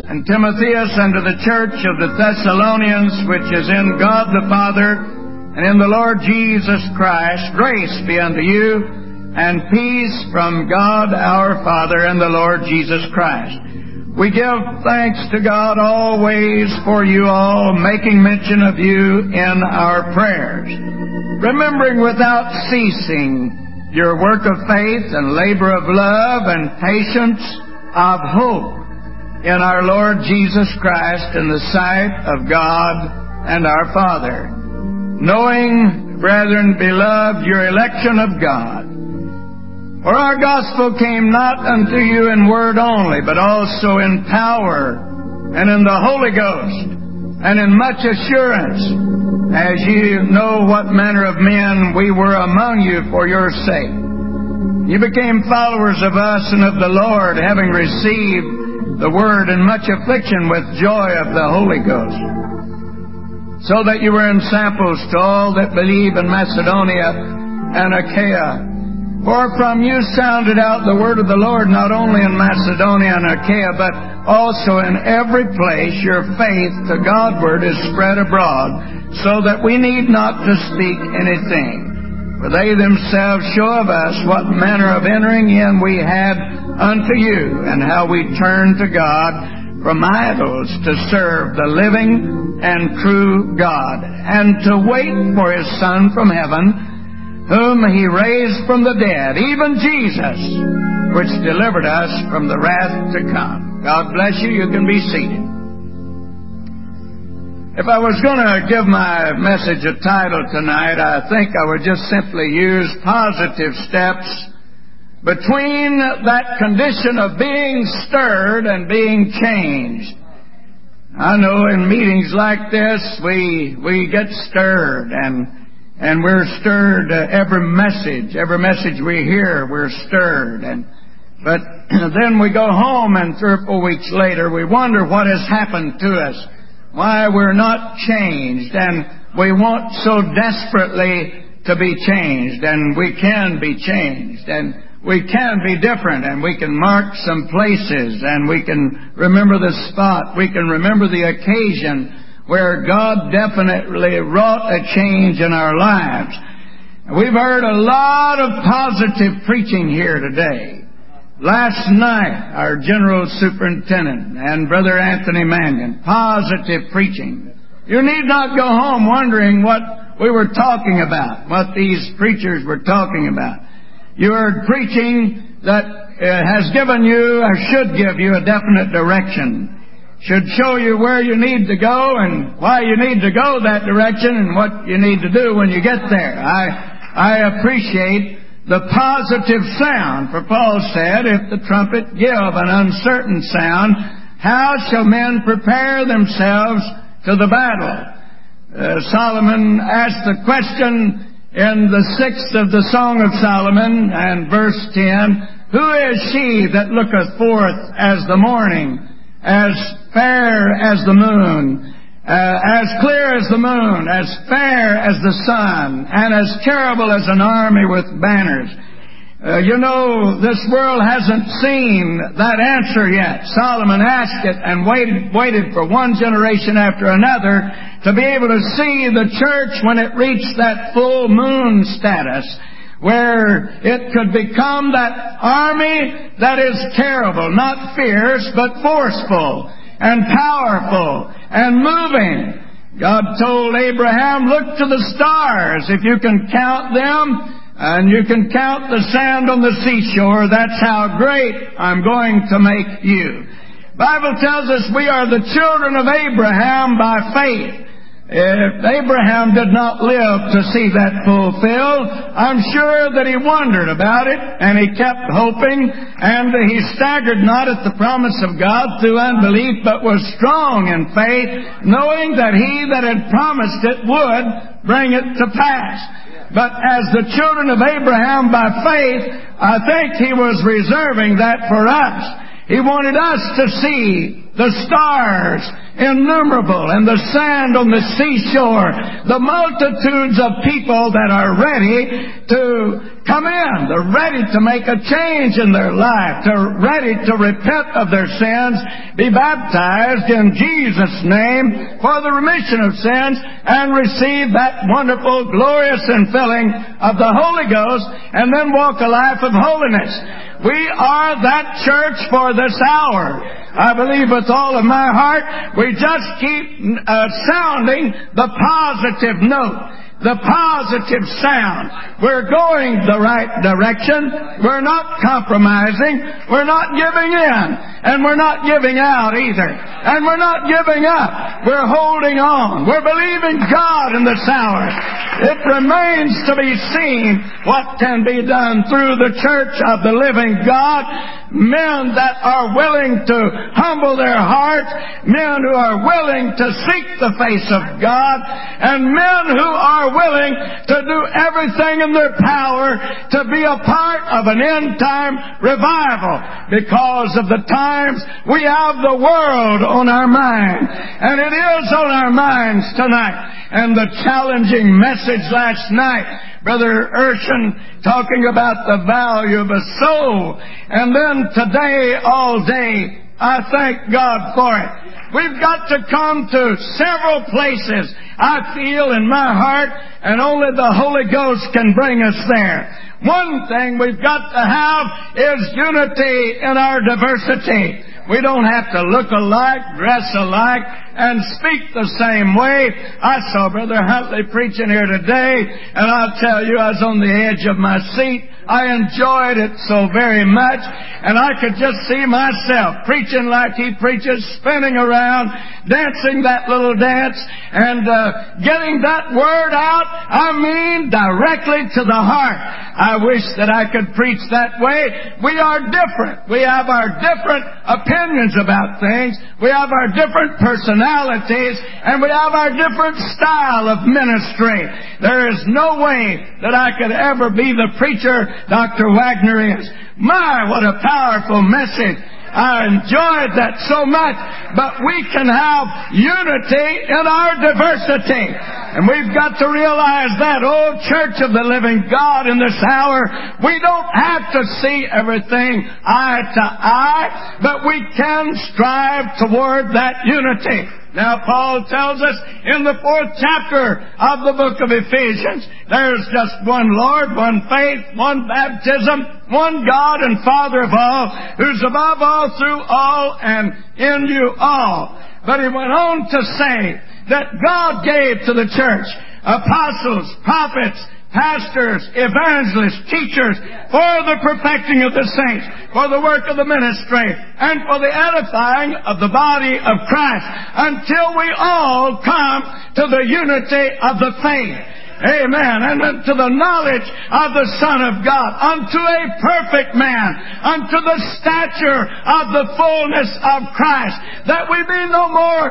and Timotheus, unto the church of the Thessalonians, which is in God the Father, and in the Lord Jesus Christ, grace be unto you, and peace from God our Father and the Lord Jesus Christ. We give thanks to God always for you all, making mention of you in our prayers, remembering without ceasing your work of faith and labor of love and patience of hope in our Lord Jesus Christ in the sight of God and our Father, knowing, brethren beloved, your election of God. For our gospel came not unto you in word only, but also in power, and in the Holy Ghost, and in much assurance, as ye know what manner of men we were among you for your sake. You became followers of us and of the Lord, having received the word in much affliction with joy of the Holy Ghost, so that you were ensamples to all that believe in Macedonia and Achaia. For from you sounded out the word of the Lord, not only in Macedonia and Achaia, but also in every place your faith to Godward is spread abroad, so that we need not to speak anything. For they themselves show of us what manner of entering in we had unto you, and how we turned to God from idols to serve the living and true God, and to wait for His Son from heaven, whom He raised from the dead, even Jesus, which delivered us from the wrath to come. God bless you. You can be seated. If I was going to give my message a title tonight, I think I would just simply use positive steps between that condition of being stirred and being changed. I know in meetings like this, we get stirred, and we're stirred every message we hear, we're stirred. But then we go home, and 3 or 4 weeks later, we wonder what has happened to us, why we're not changed, and we want so desperately to be changed, and we can be changed, and we can be different, and we can mark some places, and we can remember the spot, we can remember the occasion where God definitely wrought a change in our lives. We've heard a lot of positive preaching here today. Last night, our General Superintendent and Brother Anthony Mannion, positive preaching. You need not go home wondering what we were talking about, what these preachers were talking about. You heard preaching that has given you, or should give you, a definite direction. Should show you where you need to go and why you need to go that direction and what you need to do when you get there. I appreciate the positive sound, for Paul said, if the trumpet give an uncertain sound, how shall men prepare themselves to the battle? Solomon asked the question in the 6th of the Song of Solomon, and verse 10, who is she that looketh forth as the morning, as fair as the moon, as clear as the moon, as fair as the sun, and as terrible as an army with banners? You know, this world hasn't seen that answer yet. Solomon asked it and waited for one generation after another to be able to see the church when it reached that full moon status, where it could become that army that is terrible, not fierce, but forceful and powerful and moving. God told Abraham, look to the stars. If you can count them, and you can count the sand on the seashore, that's how great I'm going to make you. Bible tells us we are the children of Abraham by faith. If Abraham did not live to see that fulfilled, I'm sure that he wondered about it, and he kept hoping, and he staggered not at the promise of God through unbelief, but was strong in faith, knowing that he that had promised it would bring it to pass. But as the children of Abraham by faith, I think he was reserving that for us. He wanted us to see the stars, innumerable, and the sand on the seashore, the multitudes of people that are ready to come in. They're ready to make a change in their life. They're ready to repent of their sins, be baptized in Jesus' name for the remission of sins, and receive that wonderful, glorious infilling of the Holy Ghost, and then walk a life of holiness. We are that church for this hour. I believe with all of my heart, we just keep sounding the positive note. The positive sound. We're going the right direction. We're not compromising. We're not giving in. And we're not giving out either. And we're not giving up. We're holding on. We're believing God in this hour. It remains to be seen what can be done through the church of the living God. Men that are willing to humble their hearts, men who are willing to seek the face of God, and men who are willing to do everything in their power to be a part of an end-time revival. Because of the times, we have the world on our mind, and it is on our minds tonight. And the challenging message last night, Brother Urshan talking about the value of a soul. And then today, all day, I thank God for it. We've got to come to several places, I feel in my heart, and only the Holy Ghost can bring us there. One thing we've got to have is unity in our diversity. We don't have to look alike, dress alike, and speak the same way. I saw Brother Huntley preaching here today, and I'll tell you, I was on the edge of my seat. I enjoyed it so very much, and I could just see myself preaching like he preaches, spinning around, dancing that little dance, and getting that word out, I mean, directly to the heart. I wish that I could preach that way. We are different. We have our different opinions about things. We have our different personalities, and we have our different style of ministry. There is no way that I could ever be the preacher Dr. Wagner is. My, what a powerful message. I enjoyed that so much. But we can have unity in our diversity. And we've got to realize that, oh, Church of the Living God, in this hour, we don't have to see everything eye to eye, but we can strive toward that unity. Now, Paul tells us in the 4th chapter of the book of Ephesians, there's just one Lord, one faith, one baptism, one God and Father of all, who's above all, through all, and in you all. But he went on to say that God gave to the church apostles, prophets, pastors, evangelists, teachers, for the perfecting of the saints, for the work of the ministry, and for the edifying of the body of Christ, until we all come to the unity of the faith. Amen. And unto the knowledge of the Son of God, unto a perfect man, unto the stature of the fullness of Christ, that we be no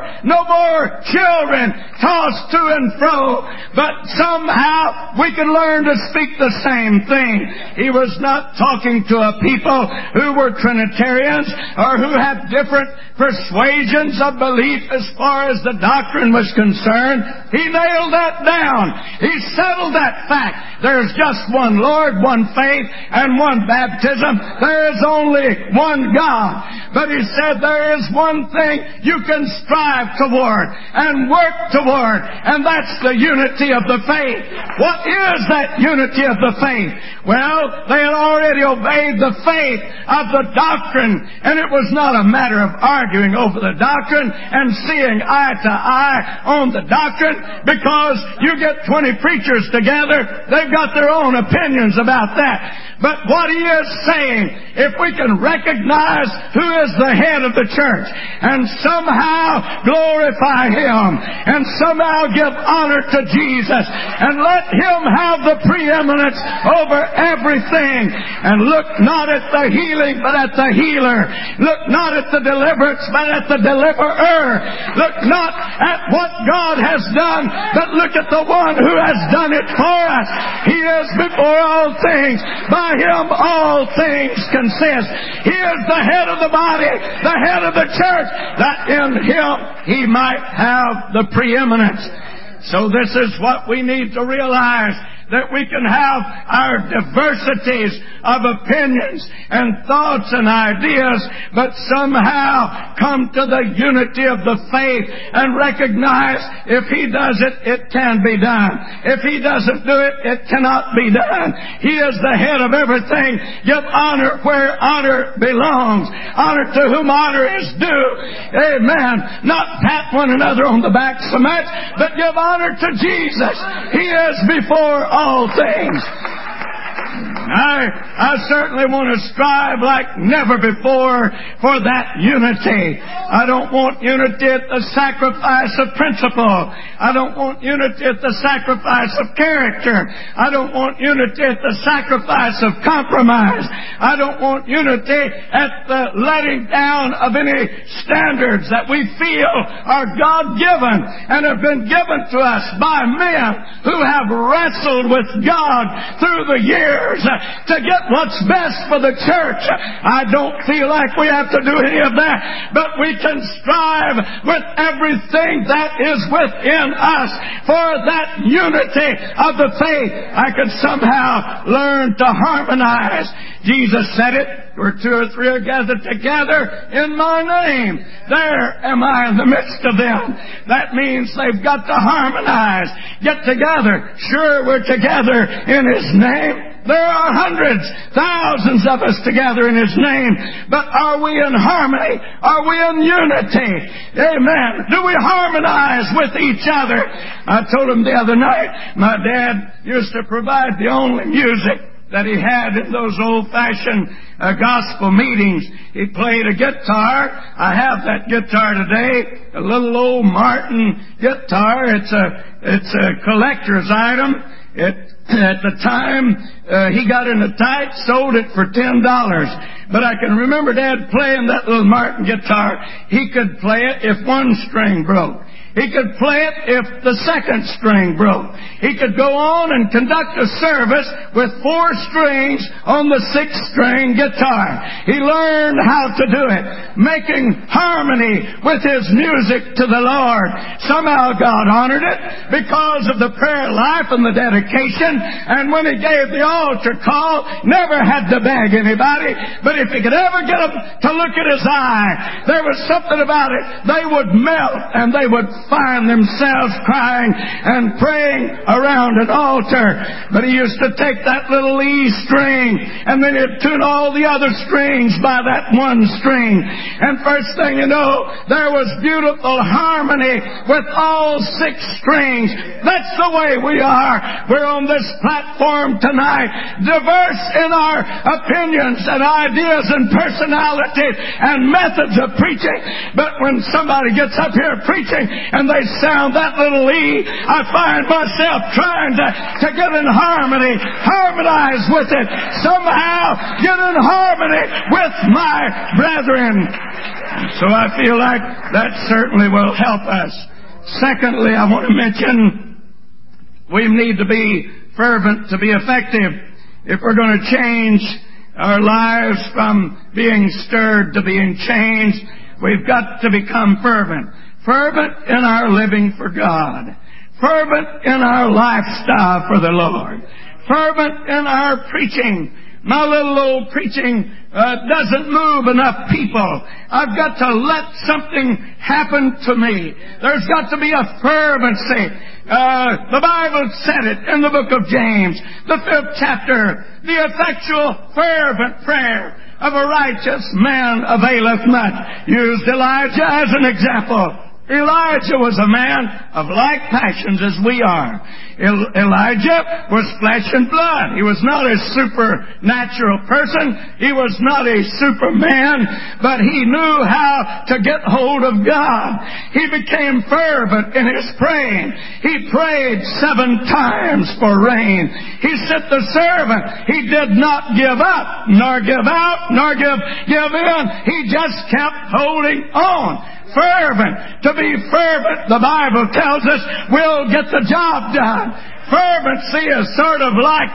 more children tossed to and fro, but somehow we can learn to speak the same thing. He was not talking to a people who were Trinitarians or who had different persuasions of belief as far as the doctrine was concerned. He nailed that down. He settled that fact. There's just one Lord, one faith, and one baptism. There is only one God. But he said there is one thing you can strive toward and work toward, and that's the unity of the faith. What is that unity of the faith? Well, they had already obeyed the faith of the doctrine, and it was not a matter of arguing over the doctrine and seeing eye to eye on the doctrine, because you get 20 preachers together, they've got their own opinions about that. But what he is saying, if we can recognize who is the head of the church and somehow glorify Him and somehow give honor to Jesus and let Him have the preeminence over everything, and look not at the healing but at the healer, look not at the deliverance but at the deliverer, look not at what God has done but look at the one who has done it for us. He is before all things. By Him all things consist. He is the head of the body, the head of the church, that in Him He might have the preeminence. So this is what we need to realize, that we can have our diversities of opinions and thoughts and ideas, but somehow come to the unity of the faith and recognize if He does it, it can be done. If He doesn't do it, it cannot be done. He is the head of everything. Give honor where honor belongs. Honor to whom honor is due. Amen. Not pat one another on the back so much, but give honor to Jesus. He is before all things. I certainly want to strive like never before for that unity. I don't want unity at the sacrifice of principle. I don't want unity at the sacrifice of character. I don't want unity at the sacrifice of compromise. I don't want unity at the letting down of any standards that we feel are God-given and have been given to us by men who have wrestled with God through the years to get what's best for the church. I don't feel like we have to do any of that, but we can strive with everything that is within us for that unity of the faith. I could somehow learn to harmonize. Jesus said it, where two or three are gathered together in my name, there am I in the midst of them. That means they've got to harmonize, get together. Sure, we're together in His name. There are hundreds, thousands of us together in His name. But are we in harmony? Are we in unity? Amen. Do we harmonize with each other? I told him the other night, my dad used to provide the only music that he had in those old-fashioned gospel meetings. He played a guitar. I have that guitar today, a little old Martin guitar. It's a collector's item. At the time he got in a tight, sold it for $10. But I can remember Dad playing that little Martin guitar. He could play it if one string broke. He could play it if the second string broke. He could go on and conduct a service with 4 strings on the 6th string guitar. He learned how to do it, making harmony with his music to the Lord. Somehow God honored it because of the prayer life and the dedication. And when he gave the altar call, never had to beg anybody. But if he could ever get them to look at his eye, there was something about it. They would melt and they would find themselves crying and praying around an altar. But he used to take that little E string and then he'd tune all the other strings by that one string. And first thing you know, there was beautiful harmony with all 6 strings. That's the way we are. We're on this platform tonight, diverse in our opinions and ideas and personalities and methods of preaching. But when somebody gets up here preaching and they sound that little E, I find myself trying to get in harmony, harmonize with it, somehow get in harmony with my brethren. So I feel like that certainly will help us. Secondly, I want to mention we need to be fervent to be effective. If we're going to change our lives from being stirred to being changed, we've got to become fervent. Fervent in our living for God. Fervent in our lifestyle for the Lord. Fervent in our preaching. My little old preaching doesn't move enough people. I've got to let something happen to me. There's got to be a fervency. The Bible said it in the book of James, the 5th chapter. The effectual, fervent prayer of a righteous man availeth much. Used Elijah as an example. Elijah was a man of like passions as we are. Elijah was flesh and blood. He was not a supernatural person. He was not a superman, but he knew how to get hold of God. He became fervent in his praying. He prayed 7 times for rain. He sent the servant. He did not give up, nor give out, nor give in. He just kept holding on. Fervent. To be fervent, the Bible tells us, will get the job done. fervency is sort of like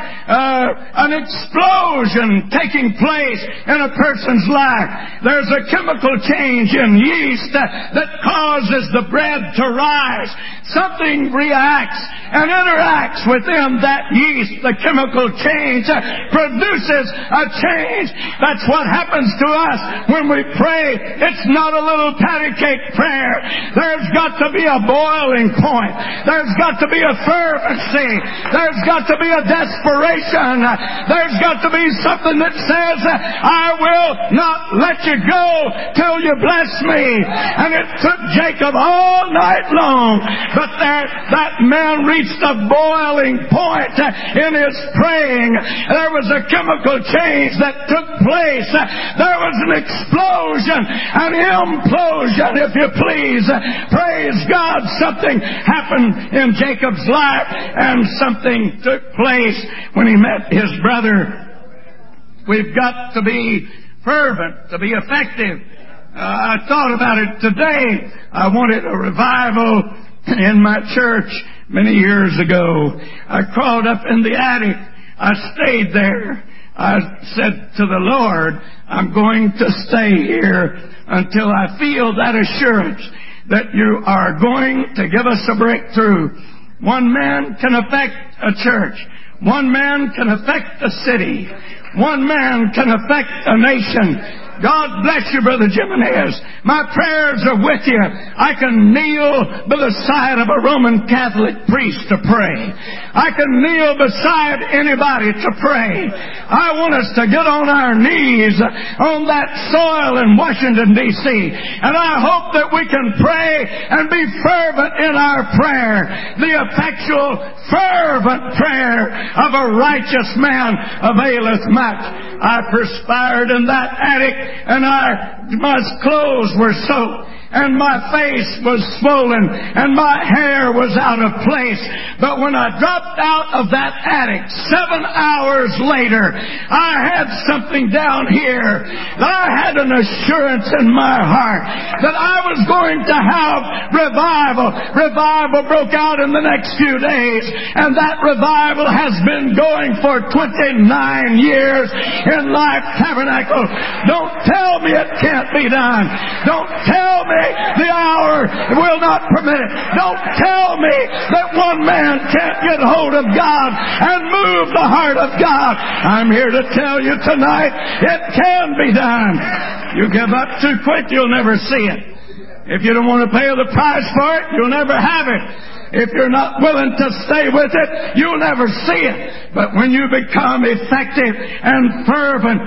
an explosion taking place in a person's life. There's a chemical change in yeast that causes the bread to rise. Something reacts and interacts within that yeast. The chemical change produces a change. That's what happens to us when we pray. It's not a little patty cake prayer. There's got to be a boiling point. There's got to be a fervency. There's got to be a desperation. There's got to be something that says, I will not let you go till you bless me. And it took Jacob all night long. But that man reached a boiling point in his praying. There was a chemical change that took place. There was an explosion, an implosion, if you please. Praise God, something happened in Jacob's life, and something took place when he met his brother. We've got to be fervent to be effective. I thought about it today. I wanted a revival in my church many years ago. I crawled up in the attic. I stayed there. I said to the Lord, I'm going to stay here until I feel that assurance that you are going to give us a breakthrough. One man can affect a church. One man can affect a city. One man can affect a nation. God bless you, Brother Jimenez. My prayers are with you. I can kneel by the side of a Roman Catholic priest to pray. I can kneel beside anybody to pray. I want us to get on our knees on that soil in Washington, D.C. And I hope that we can pray and be fervent in our prayer. The effectual, fervent prayer of a righteous man availeth much. I perspired in that attic, and my clothes were soaked, and my face was swollen, and my hair was out of place. But when I dropped out of that attic 7 hours later, I had something down here. I had an assurance in my heart that I was going to have revival. Revival broke out in the next few days, and that revival has been going for 29 years in Life Tabernacle. Don't tell me it can't be done. Don't tell me the hour will not permit it. Don't tell me that one man can't get hold of God and move the heart of God. I'm here to tell you tonight, it can be done. You give up too quick, you'll never see it. If you don't want to pay the price for it, you'll never have it. If you're not willing to stay with it, you'll never see it. But when you become effective and fervent,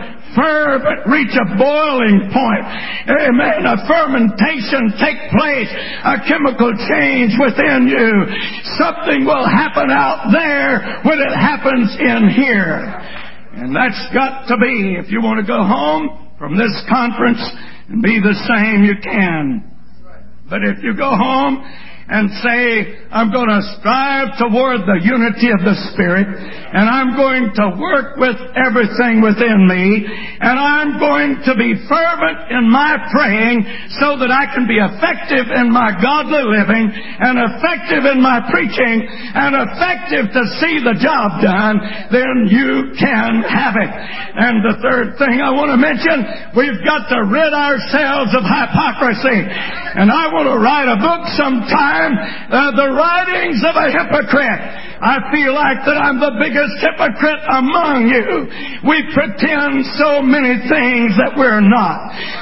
reach a boiling point, amen, a fermentation take place, a chemical change within you. Something will happen out there when it happens in here. And that's got to be, if you want to go home from this conference and be the same, you can. But if you go home and say, I'm going to strive toward the unity of the Spirit, and I'm going to work with everything within me, and I'm going to be fervent in my praying so that I can be effective in my godly living, and effective in my preaching, and effective to see the job done, then you can have it. And the third thing I want to mention, we've got to rid ourselves of hypocrisy. And I want to write a book sometime, The Writings of a Hypocrite. I feel like that I'm the biggest hypocrite among you. We pretend so many things that we're not.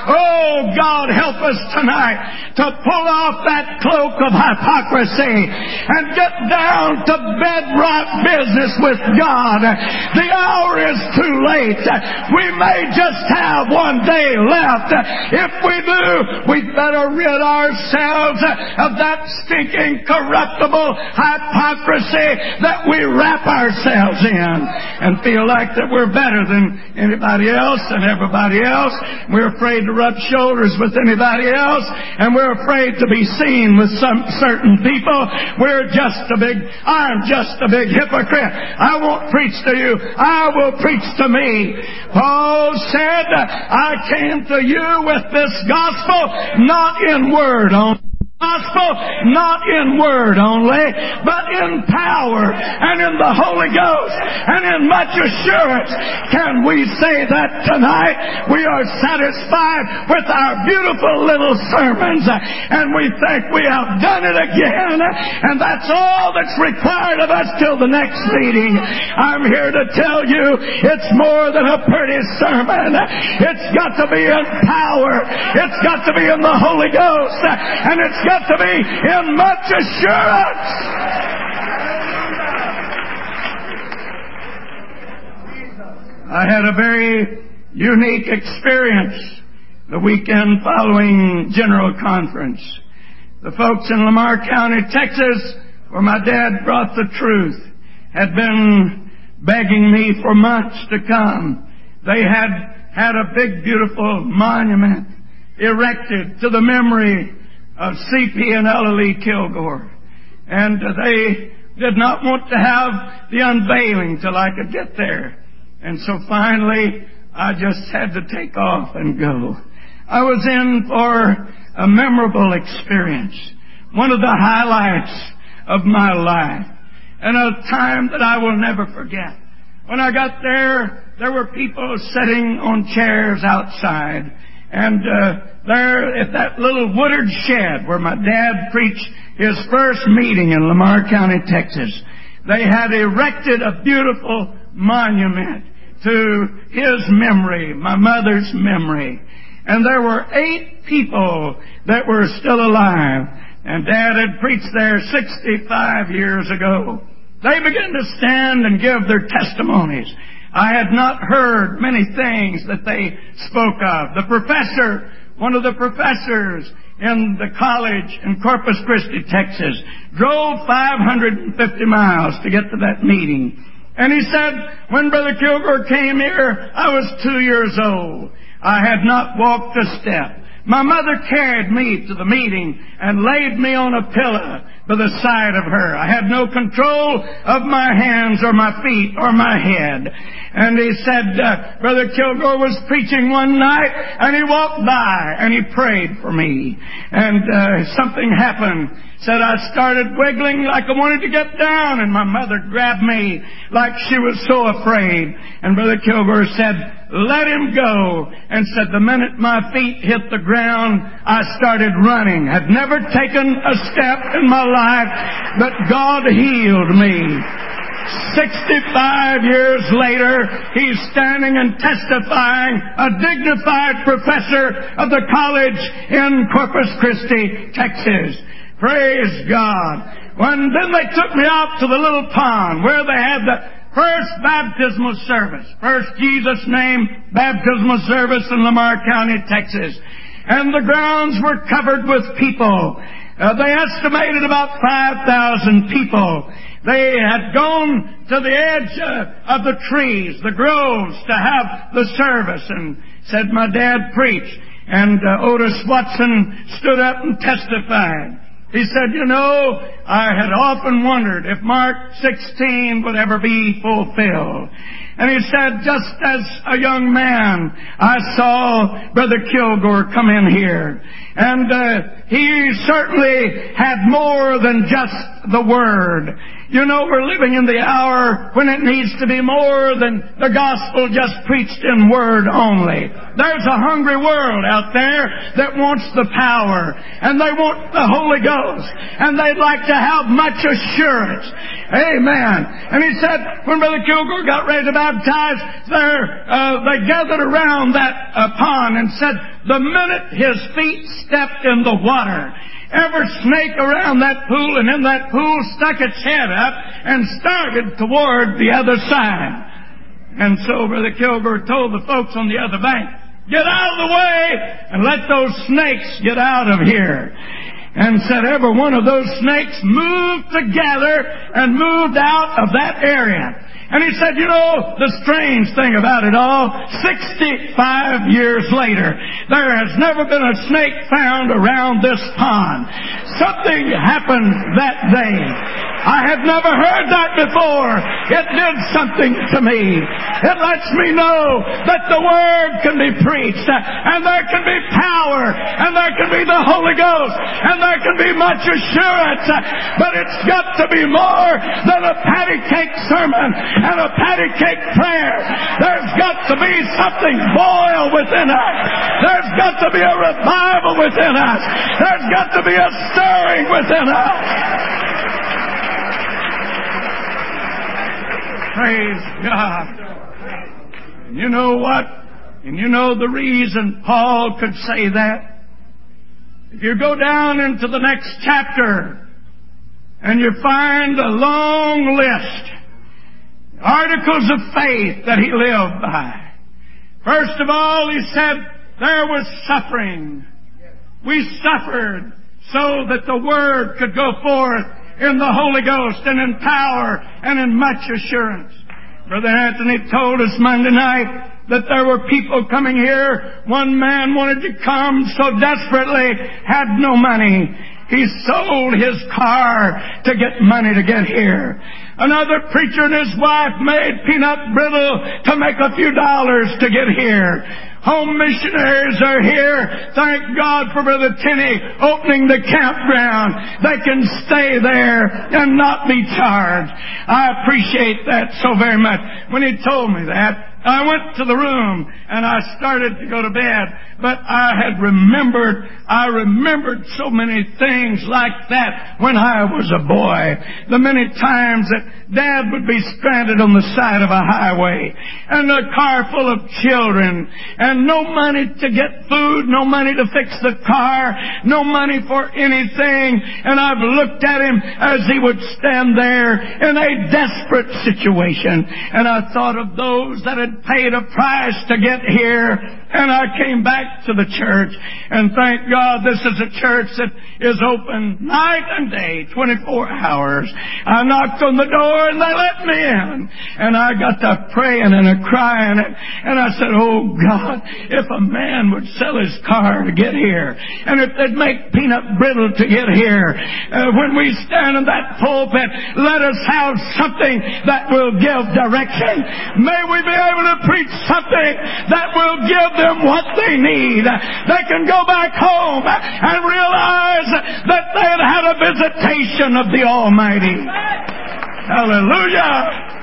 Oh, God, help us tonight to pull off that cloak of hypocrisy and get down to bedrock business with God. The hour is too late. We may just have one day left. If we do, we'd better rid ourselves of that stinking, corruptible hypocrisy that we wrap ourselves in and feel like that we're better than anybody else and everybody else. We're afraid to rub shoulders with anybody else, and we're afraid to be seen with some certain people. I'm just a big hypocrite. I won't preach to you. I will preach to me. Paul said, I came to you with this gospel, not in word only, gospel, not in word only, but in power and in the Holy Ghost and in much assurance. Can we say that tonight? We are satisfied with our beautiful little sermons, and we think we have done it again, and that's all that's required of us till the next meeting. I'm here to tell you it's more than a pretty sermon. It's got to be in power. It's got to be in the Holy Ghost, and it's got to be in much assurance. I had a very unique experience the weekend following General Conference. The folks in Lamar County, Texas, where my dad brought the truth, had been begging me for months to come. They had a big, beautiful monument erected to the memory of C.P. and Ella Lee Kilgore. And they did not want to have the unveiling till I could get there. And so finally, I just had to take off and go. I was in for a memorable experience, one of the highlights of my life, and a time that I will never forget. When I got there, there were people sitting on chairs outside, and there at that little wooded shed where my dad preached his first meeting in Lamar County, Texas, they had erected a beautiful monument to his memory, my mother's memory. And there were 8 people that were still alive. And Dad had preached there 65 years ago. They began to stand and give their testimonies. I had not heard many things that they spoke of. The professor, one of the professors in the college in Corpus Christi, Texas, drove 550 miles to get to that meeting. And he said, when Brother Kilgore came here, I was 2 years old. I had not walked a step. My mother carried me to the meeting and laid me on a pillow by the side of her. I had no control of my hands or my feet or my head. And he said, Brother Kilgore was preaching one night, and he walked by and he prayed for me. And something happened. Said I started wiggling like I wanted to get down, and my mother grabbed me like she was so afraid. And Brother Kilgore said, let him go. And said the minute my feet hit the ground, I started running. I'd never taken a step in my life, but God healed me. 65 years later, he's standing and testifying, a dignified professor of the college in Corpus Christi, Texas. Praise God. Then they took me out to the little pond where they had the first baptismal service, first Jesus' name baptismal service in Lamar County, Texas. And the grounds were covered with people. They estimated about 5,000 people. They had gone to the edge of the trees, the groves, to have the service, and said my dad preached. And Otis Watson stood up and testified. He said, you know, I had often wondered if Mark 16 would ever be fulfilled. And he said, just as a young man, I saw Brother Kilgore come in here. And he certainly had more than just the Word. You know, we're living in the hour when it needs to be more than the gospel just preached in word only. There's a hungry world out there that wants the power, and they want the Holy Ghost, and they'd like to have much assurance. Amen. And he said, when Brother Kilgore got ready to baptize, they gathered around that pond and said, the minute his feet stepped in the water, every snake around that pool and in that pool stuck its head up and started toward the other side. And so Brother Kilgore told the folks on the other bank, get out of the way and let those snakes get out of here. And said every one of those snakes moved together and moved out of that area. And he said, you know, the strange thing about it all, 65 years later, there has never been a snake found around this pond. Something happened that day. I had never heard that before. It did something to me. It lets me know that the Word can be preached, and there can be power, and there can be the Holy Ghost, and there can be much assurance, but it's got to be more than a patty cake sermon and a patty cake prayer. There's got to be something boil within us. There's got to be a revival within us. There's got to be a stirring within us. Praise God. And you know what? And you know the reason Paul could say that? If you go down into the next chapter and you find a long list, articles of faith that he lived by. First of all, he said, there was suffering. We suffered so that the Word could go forth in the Holy Ghost and in power and in much assurance. Brother Anthony told us Monday night that there were people coming here. One man wanted to come so desperately, had no money. He sold his car to get money to get here. Another preacher and his wife made peanut brittle to make a few dollars to get here. Home missionaries are here. Thank God for Brother Tenney opening the campground. They can stay there and not be charged. I appreciate that so very much. When he told me that, I went to the room and I started to go to bed, but I remembered so many things like that when I was a boy. The many times that Dad would be stranded on the side of a highway and a car full of children and no money to get food, no money to fix the car, no money for anything. And I've looked at him as he would stand there in a desperate situation. And I thought of those that had paid a price to get here. And I came back to the church. And thank God this is a church that is open night and day, 24 hours. I knocked on the door and they let me in. And I got to praying and a crying. And I said, oh God, if a man would sell his car to get here, and if they'd make peanut brittle to get here, when we stand in that pulpit, let us have something that will give direction. May we be able to preach something that will give them what they need. They can go back home and realize that they had had a visitation of the Almighty. Hallelujah!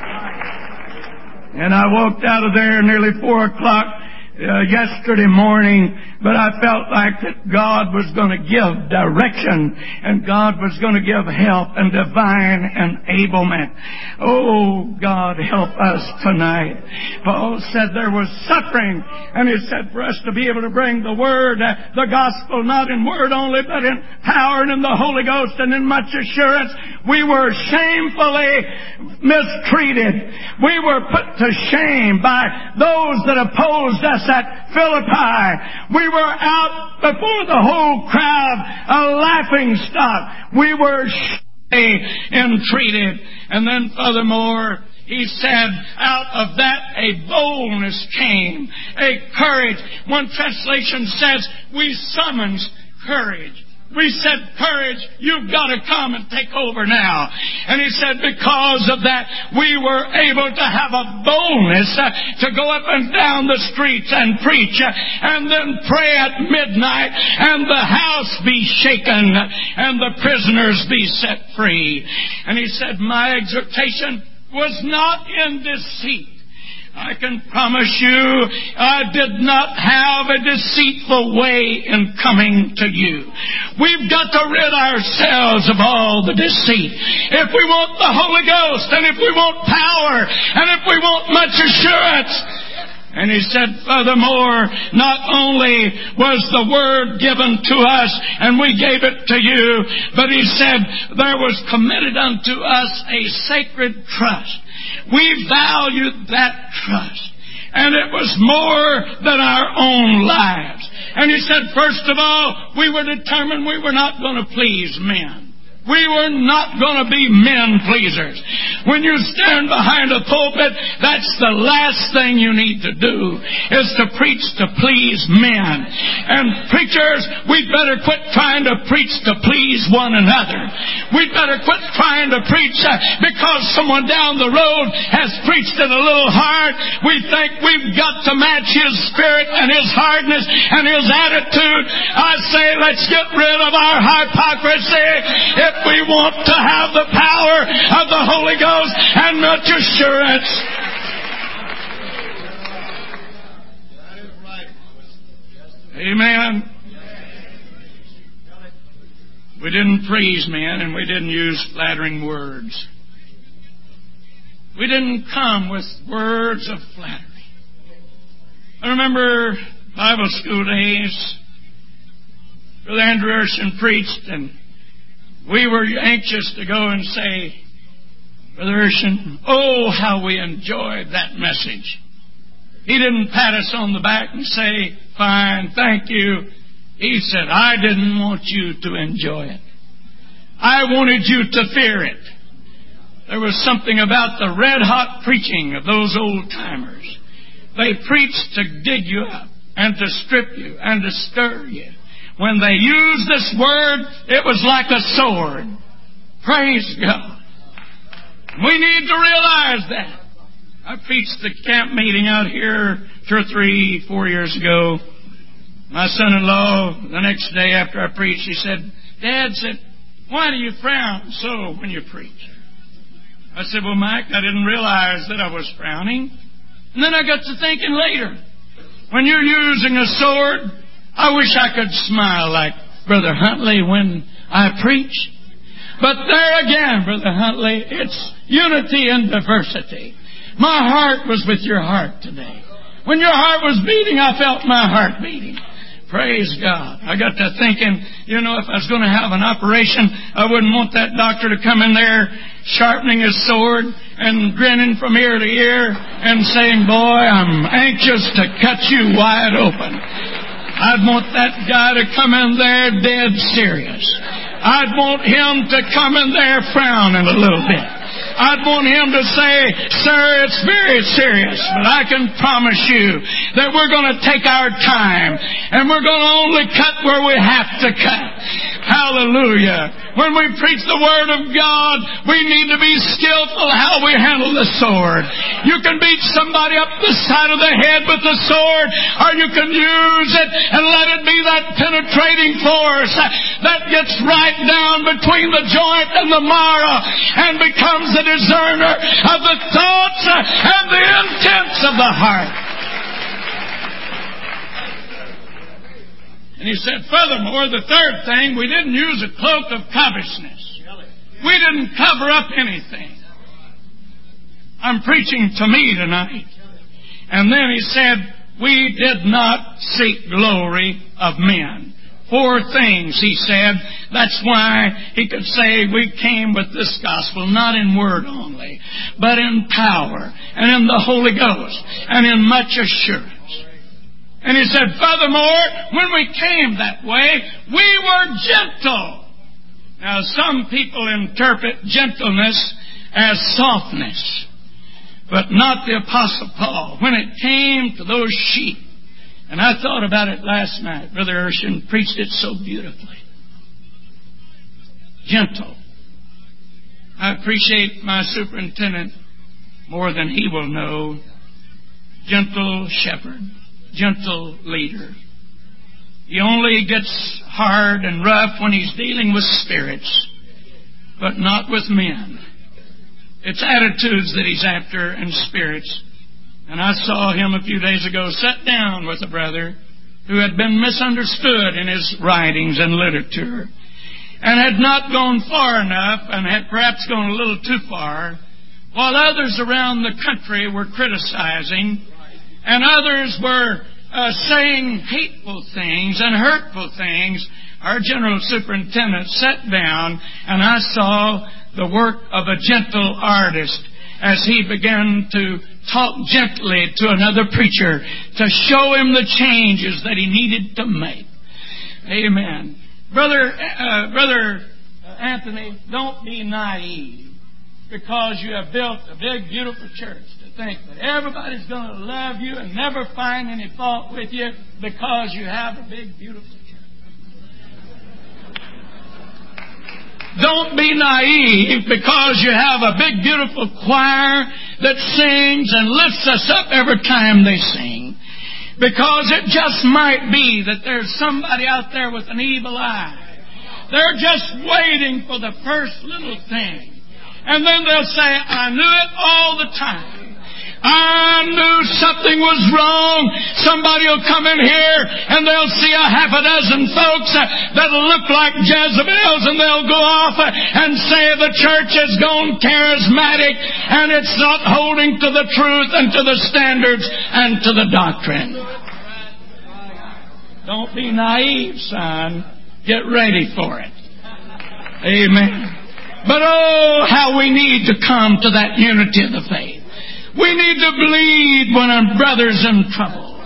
And I walked out of there nearly 4 o'clock yesterday morning, but I felt like that God was going to give direction and God was going to give help and divine enablement. Oh, God, help us tonight. Paul said there was suffering, and he said for us to be able to bring the Word, the gospel, not in word only, but in power and in the Holy Ghost and in much assurance. We were shamefully mistreated. We were put to shame by those that opposed us at Philippi. We were out before the whole crowd, a laughing stock. We were entreated. And then furthermore, he said, out of that a boldness came, a courage. One translation says, we summoned courage. We said, courage, you've got to come and take over now. And he said, because of that, we were able to have a boldness to go up and down the streets and preach and then pray at midnight and the house be shaken and the prisoners be set free. And he said, my exhortation was not in deceit. I can promise you, I did not have a deceitful way in coming to you. We've got to rid ourselves of all the deceit. If we want the Holy Ghost, and if we want power, and if we want much assurance. And he said, furthermore, not only was the Word given to us, and we gave it to you, but he said, there was committed unto us a sacred trust. We valued that trust. And it was more than our own lives. And he said, first of all, we were determined we were not going to please men. We were not going to be men pleasers. When you stand behind a pulpit, that's the last thing you need to do, is to preach to please men. And preachers, we'd better quit trying to preach to please one another. We'd better quit trying to preach because someone down the road has preached it a little hard. We think we've got to match his spirit and his hardness and his attitude. I say, let's get rid of our hypocrisy if we want to have the power of the Holy Ghost and much assurance. Amen. We didn't praise men and we didn't use flattering words. We didn't come with words of flattery. I remember Bible school days. Brother Andrew Urshan preached, and we were anxious to go and say, Brother Urshan, oh, how we enjoyed that message. He didn't pat us on the back and say, fine, thank you. He said, I didn't want you to enjoy it. I wanted you to fear it. There was something about the red-hot preaching of those old-timers. They preached to dig you up and to strip you and to stir you. When they used this word, it was like a sword. Praise God. We need to realize that. I preached the camp meeting out here 2 or 3, 4 years ago. My son-in-law, the next day after I preached, he said, Dad said, why do you frown so when you preach? I said, well, Mike, I didn't realize that I was frowning. And then I got to thinking later, when you're using a sword, I wish I could smile like Brother Huntley when I preach. But there again, Brother Huntley, it's unity and diversity. My heart was with your heart today. When your heart was beating, I felt my heart beating. Praise God. I got to thinking, if I was going to have an operation, I wouldn't want that doctor to come in there sharpening his sword and grinning from ear to ear and saying, boy, I'm anxious to cut you wide open. I'd want that guy to come in there dead serious. I'd want him to come in there frowning a little bit. I'd want him to say, sir, it's very serious, but I can promise you that we're going to take our time and we're going to only cut where we have to cut. Hallelujah. When we preach the Word of God, we need to be skillful how we handle the sword. You can beat somebody up the side of the head with the sword, or you can use it and let it be that penetrating force that gets right down between the joint and the marrow and becomes the discerner of the thoughts and the intents of the heart. And he said, furthermore, the third thing, we didn't use a cloak of covetousness. We didn't cover up anything. I'm preaching to me tonight. And then he said, we did not seek glory of men. 4 things, he said. That's why he could say we came with this gospel, not in word only, but in power and in the Holy Ghost and in much assurance. And he said, furthermore, when we came that way, we were gentle. Now, some people interpret gentleness as softness, but not the Apostle Paul. When it came to those sheep, and I thought about it last night. Brother Urshan preached it so beautifully. Gentle. I appreciate my superintendent more than he will know. Gentle shepherd. Gentle leader. He only gets hard and rough when he's dealing with spirits, but not with men. It's attitudes that he's after and spirits. And I saw him a few days ago sit down with a brother who had been misunderstood in his writings and literature and had not gone far enough and had perhaps gone a little too far, while others around the country were criticizing and others were saying hateful things and hurtful things. Our general superintendent sat down and I saw the work of a gentle artist as he began to talk gently to another preacher to show him the changes that he needed to make. Amen. Brother Anthony, don't be naive because you have built a big, beautiful church to think that everybody's going to love you and never find any fault with you because you have a big, beautiful church. Don't be naive because you have a big, beautiful choir that sings and lifts us up every time they sing. Because it just might be that there's somebody out there with an evil eye. They're just waiting for the first little thing. And then they'll say, I knew it all the time. I knew something was wrong. Somebody will come in here and they'll see a half a dozen folks that'll look like Jezebels, and they'll go off and say the church has gone charismatic and it's not holding to the truth and to the standards and to the doctrine. Don't be naive, son. Get ready for it. Amen. But oh, how we need to come to that unity of the faith. We need to bleed when our brother's in trouble.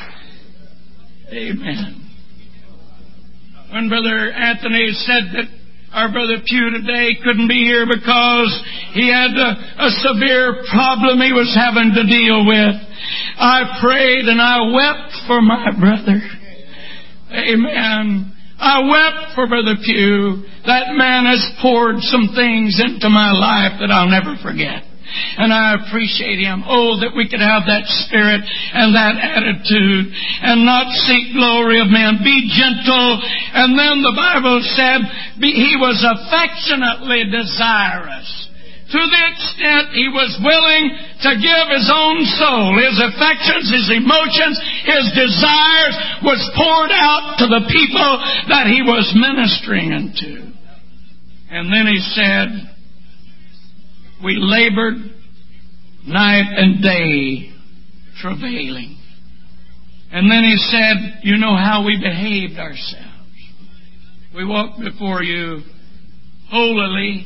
Amen. When Brother Anthony said that our Brother Pugh today couldn't be here because he had a severe problem he was having to deal with, I prayed and I wept for my brother. Amen. I wept for Brother Pugh. That man has poured some things into my life that I'll never forget. And I appreciate him. Oh, that we could have that spirit and that attitude and not seek glory of men. Be gentle. And then the Bible said he was affectionately desirous. To the extent he was willing to give his own soul, his affections, his emotions, his desires was poured out to the people that he was ministering unto. And then he said, we labored night and day, travailing. And then he said, you know how we behaved ourselves. We walked before you holily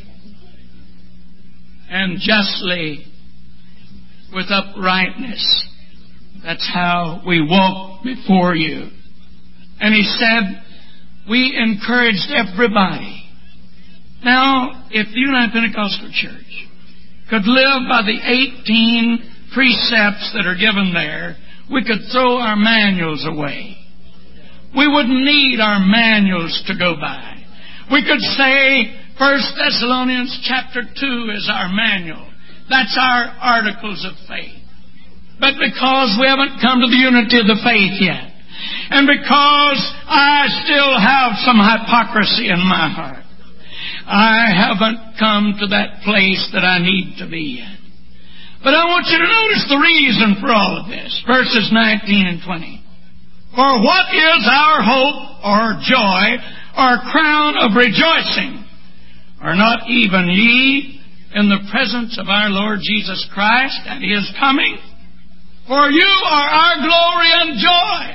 and justly with uprightness. That's how we walked before you. And he said, we encouraged everybody. Now, if the United Pentecostal Church could live by the 18 precepts that are given there, we could throw our manuals away. We wouldn't need our manuals to go by. We could say 1 Thessalonians chapter 2 is our manual. That's our articles of faith. But because we haven't come to the unity of the faith yet, and because I still have some hypocrisy in my heart, I haven't come to that place that I need to be yet. But I want you to notice the reason for all of this. Verses 19 and 20. For what is our hope or joy or crown of rejoicing? Are not even ye in the presence of our Lord Jesus Christ at His coming? For you are our glory and joy.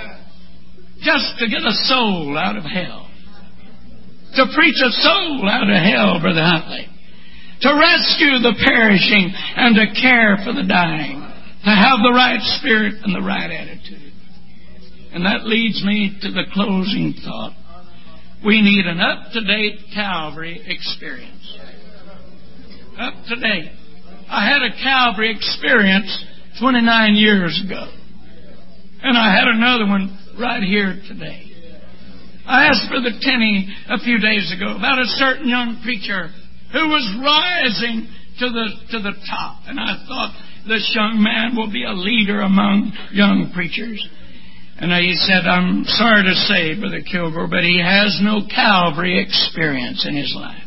Just to get a soul out of hell. To preach a soul out of hell, Brother Huntley. To rescue the perishing and to care for the dying. To have the right spirit and the right attitude. And that leads me to the closing thought. We need an up-to-date Calvary experience. Up-to-date. I had a Calvary experience 29 years ago. And I had another one right here today. I asked Brother Tenney a few days ago about a certain young preacher who was rising to the top. And I thought, this young man will be a leader among young preachers. And he said, I'm sorry to say, Brother Kilgore, but he has no Calvary experience in his life.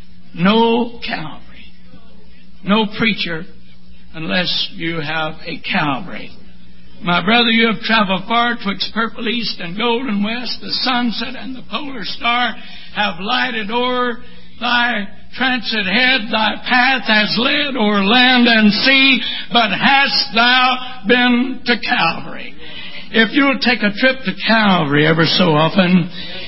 No Calvary. No preacher unless you have a Calvary. My brother, you have traveled far twixt purple east and golden west. The sunset and the polar star have lighted o'er thy transit head. Thy path has led o'er land and sea. But hast thou been to Calvary? If you'll take a trip to Calvary ever so often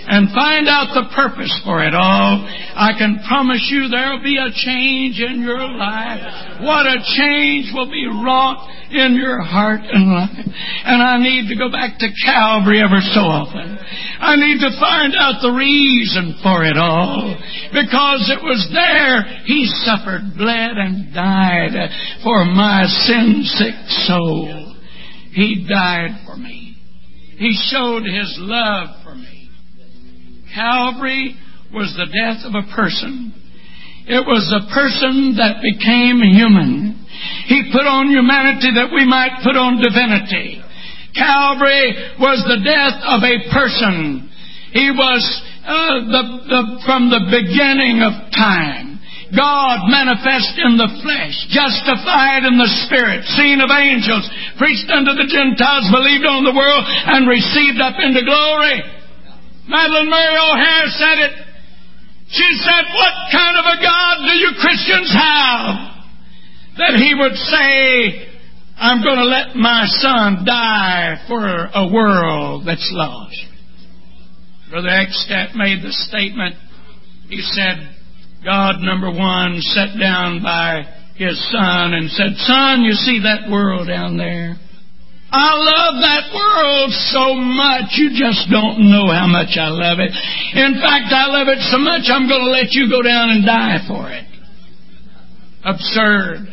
and find out the purpose for it all, I can promise you there will be a change in your life. What a change will be wrought in your heart and life. And I need to go back to Calvary ever so often. I need to find out the reason for it all. Because it was there He suffered, bled, and died for my sin-sick soul. He died for me. He showed His love for me. Calvary was the death of a person. It was a person that became human. He put on humanity that we might put on divinity. Calvary was the death of a person. He was from the beginning of time. God manifest in the flesh, justified in the Spirit, seen of angels, preached unto the Gentiles, believed on the world, and received up into glory. Madeleine Mary O'Hare said it. She said, what kind of a God do you Christians have that He would say, I'm going to let my Son die for a world that's lost? Brother Eckstadt made the statement. He said, God, number one, sat down by His Son and said, Son, you see that world down there? I love that world so much, you just don't know how much I love it. In fact, I love it so much, I'm going to let you go down and die for it. Absurd.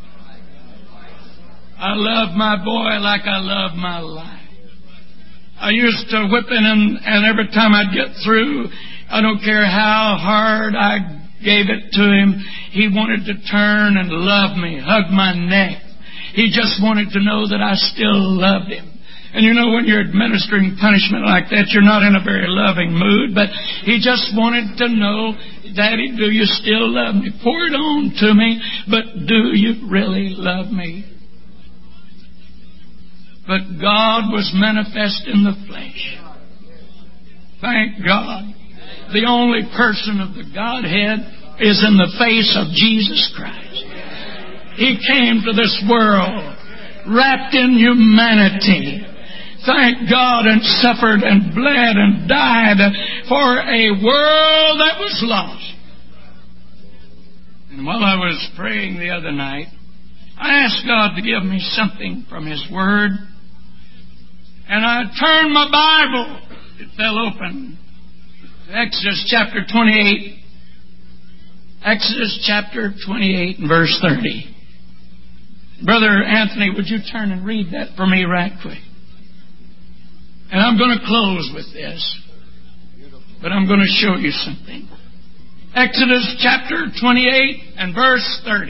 I love my boy like I love my life. I used to whip him, and every time I'd get through, I don't care how hard I gave it to him, he wanted to turn and love me, hug my neck. He just wanted to know that I still loved him. And you know, when you're administering punishment like that, you're not in a very loving mood, but he just wanted to know, Daddy, do you still love me? Pour it on to me, but do you really love me? But God was manifest in the flesh. Thank God. The only person of the Godhead is in the face of Jesus Christ. He came to this world wrapped in humanity. Thank God, and suffered and bled and died for a world that was lost. And while I was praying the other night, I asked God to give me something from His Word. And I turned my Bible. It fell open. Exodus chapter 28. Exodus chapter 28 and verse 30. Brother Anthony, would you turn and read that for me right quick? And I'm going to close with this. But I'm going to show you something. Exodus chapter 28 and verse 30.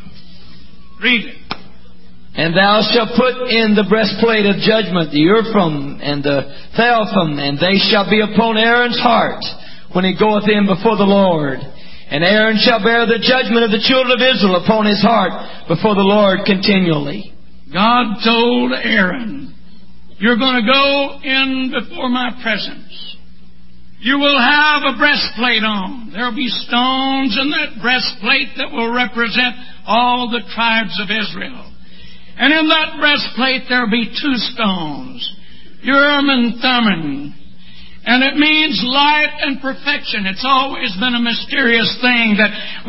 Read it. And thou shalt put in the breastplate of judgment, the Urim and the Thummim, and they shall be upon Aaron's heart when he goeth in before the Lord. And Aaron shall bear the judgment of the children of Israel upon his heart before the Lord continually. God told Aaron, you're going to go in before my presence. You will have a breastplate on. There will be stones in that breastplate that will represent all the tribes of Israel. And in that breastplate there will be two stones, Urim and Thummim. And it means light and perfection. It's always been a mysterious thing that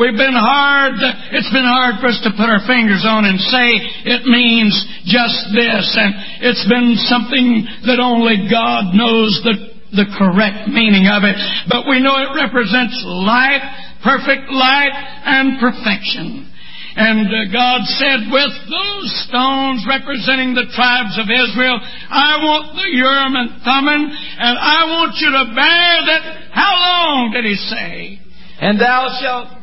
it's been hard for us to put our fingers on and say it means just this. And it's been something that only God knows the correct meaning of it. But we know it represents light, perfect light, and perfection. And God said, with those stones representing the tribes of Israel, I want the Urim and Thummim, and I want you to bear that. How long did He say? And thou shalt,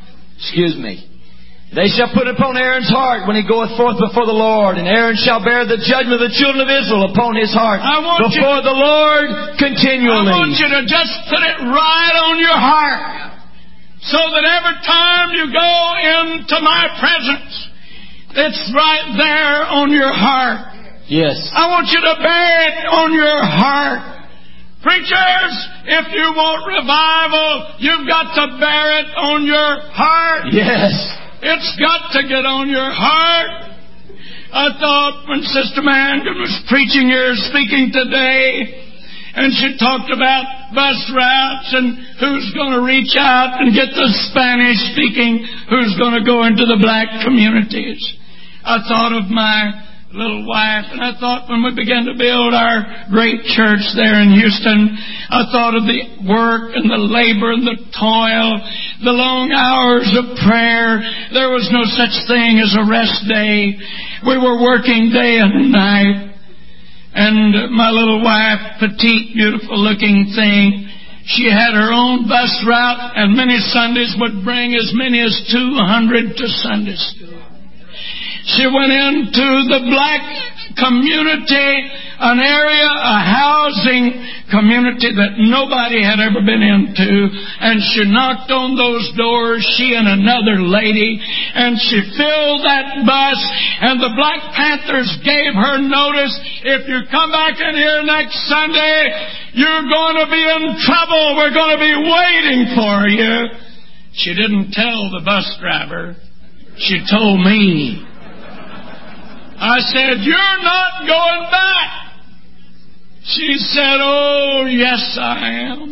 they shall put it upon Aaron's heart when he goeth forth before the Lord, and Aaron shall bear the judgment of the children of Israel upon his heart before the Lord continually. I want you to just put it right on your heart. So that every time you go into my presence, it's right there on your heart. Yes. I want you to bear it on your heart. Preachers, if you want revival, you've got to bear it on your heart. Yes. It's got to get on your heart. I thought when Sister Mangan was preaching here, speaking today, And she talked about bus routes and who's going to reach out and get the Spanish-speaking, who's going to go into the black communities. I thought of my little wife, and I thought when we began to build our great church there in Houston, I thought of the work and the labor and the toil, the long hours of prayer. There was no such thing as a rest day. We were working day and night. And my little wife, petite, beautiful-looking thing, she had her own bus route, and many Sundays would bring as many as 200 to Sunday school. She went into the black community, an area, a housing community that nobody had ever been into, and she knocked on those doors, she and another lady, and she filled that bus, and the Black Panthers gave her notice, if you come back in here next Sunday, you're going to be in trouble. We're going to be waiting for you. She didn't tell the bus driver. She told me. I said, you're not going back. She said, oh, yes, I am.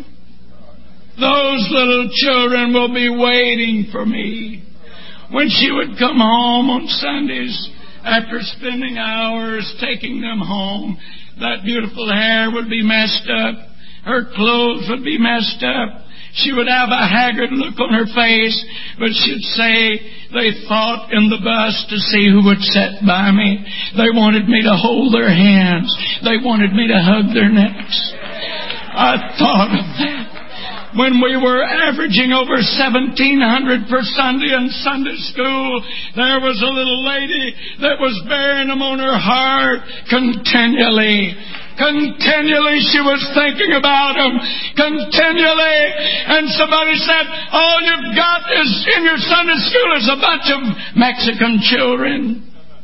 Those little children will be waiting for me. When she would come home on Sundays, after spending hours taking them home, that beautiful hair would be messed up. Her clothes would be messed up. She would have a haggard look on her face, but she'd say they fought in the bus to see who would sit by me. They wanted me to hold their hands. They wanted me to hug their necks. I thought of that. When we were averaging over 1,700 per Sunday in Sunday school, there was a little lady that was bearing them on her heart continually. Continually she was thinking about them. Continually. And somebody said, all you've got is in your Sunday school is a bunch of Mexican children.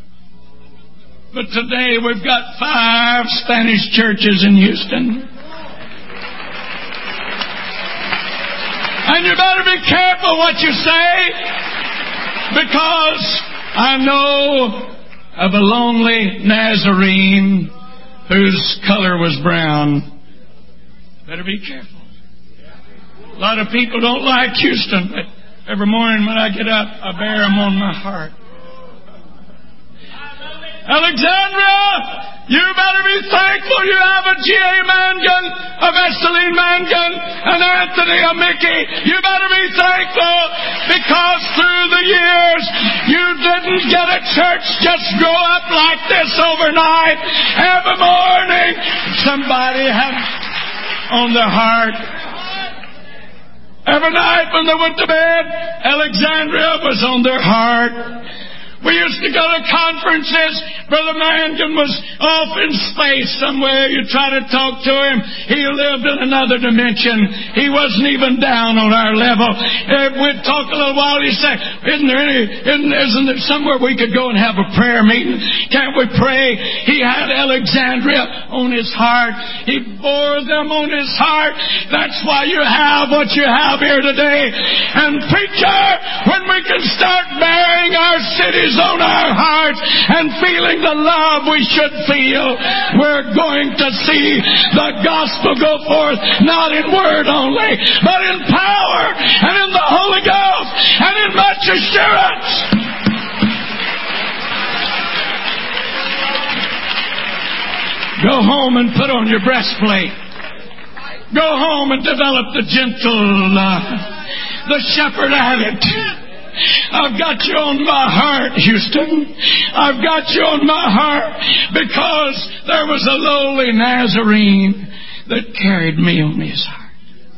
But today we've got 5 Spanish churches in Houston. And you better be careful what you say, because I know of a lonely Nazarene whose color was brown. Better be careful. A lot of people don't like Houston, but every morning when I get up, I bear them on my heart. Alexandria, you better be thankful you have a G.A. Mangan, a Vesseline Mangan, an Anthony, a Mickey. You better be thankful, because through the years you didn't get a church just grow up like this overnight. Every morning somebody had on their heart. Every night when they went to bed, Alexandria was on their heart. We used to go to conferences. Brother Mangan was off in space somewhere. You try to talk to him, he lived in another dimension. He wasn't even down on our level. We'd talk a little while, he'd say, isn't there somewhere we could go and have a prayer meeting? Can't we pray? He had Alexandria on his heart. He bore them on his heart. That's why you have what you have here today. And preacher, when we can start bearing our cities on our hearts and feeling the love we should feel, we're going to see the gospel go forth, not in word only, but in power and in the Holy Ghost and in much assurance. Go home and put on your breastplate. Go home and develop the gentle, the shepherd attitude. I've got you on my heart, Houston. I've got you on my heart because there was a lowly Nazarene that carried me on his heart.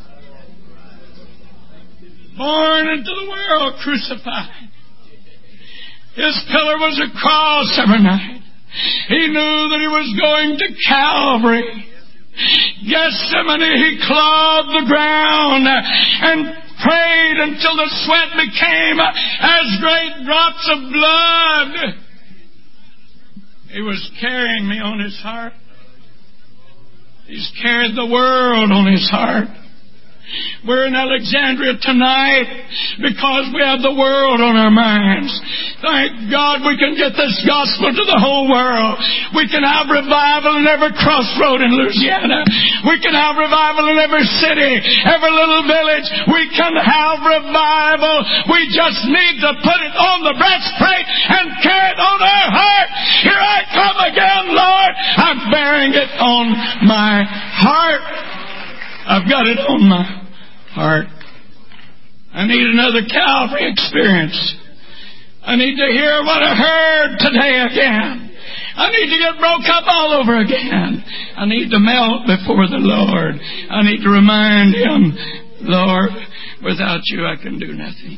Born into the world crucified. His pillar was a cross every night. He knew that he was going to Calvary. Gethsemane, he clawed the ground and prayed until the sweat became as great drops of blood. He was carrying me on his heart. He's carried the world on his heart. We're in Alexandria tonight because we have the world on our minds. Thank God we can get this gospel to the whole world. We can have revival in every crossroad in Louisiana. We can have revival in every city, every little village. We can have revival. We just need to put it on the breastplate and carry it on our heart. Here I come again, Lord. I'm bearing it on my heart. I've got it on my heart. I need another Calvary experience. I need to hear what I heard today again. I need to get broke up all over again. I need to melt before the Lord. I need to remind Him, Lord, without you I can do nothing.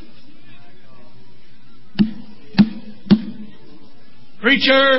Preacher,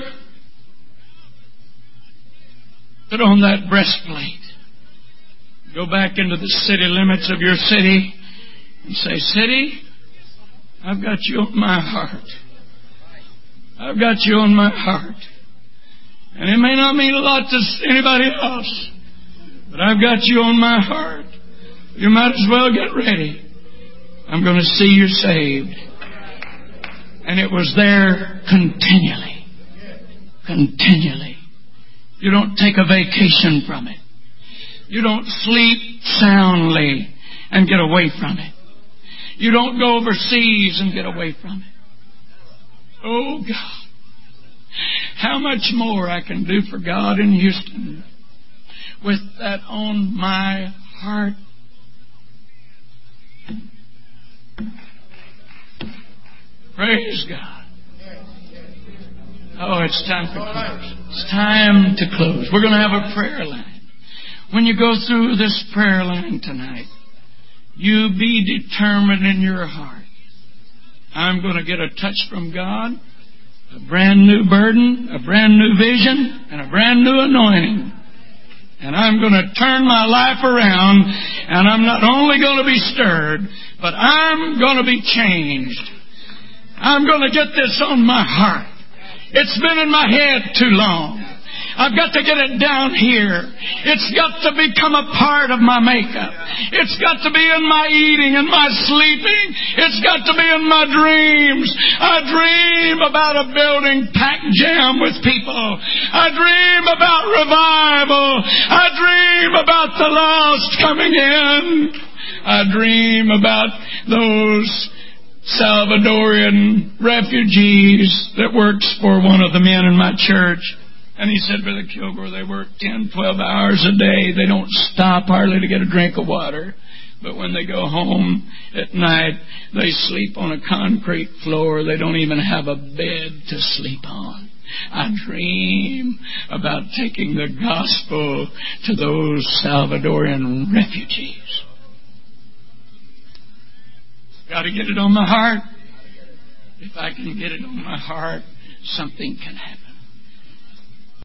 put on that breastplate. Go back into the city limits of your city and say, City, I've got you on my heart. I've got you on my heart. And it may not mean a lot to anybody else, but I've got you on my heart. You might as well get ready. I'm going to see you saved. And it was there continually. Continually. You don't take a vacation from it. You don't sleep soundly and get away from it. You don't go overseas and get away from it. Oh God, how much more I can do for God in Houston with that on my heart. Praise God. Oh, it's time to close. It's time to close. We're going to have a prayer line. When you go through this prayer line tonight, you be determined in your heart. I'm going to get a touch from God, a brand new burden, a brand new vision, and a brand new anointing. And I'm going to turn my life around, and I'm not only going to be stirred, but I'm going to be changed. I'm going to get this on my heart. It's been in my head too long. I've got to get it down here. It's got to become a part of my makeup. It's got to be in my eating and my sleeping. It's got to be in my dreams. I dream about a building packed jam with people. I dream about revival. I dream about the lost coming in. I dream about those Salvadorian refugees that works for one of the men in my church. And he said, Brother Kilgore, they work 10, 12 hours a day. They don't stop hardly to get a drink of water. But when they go home at night, they sleep on a concrete floor. They don't even have a bed to sleep on. I dream about taking the gospel to those Salvadorian refugees. Got to get it on my heart. If I can get it on my heart, something can happen.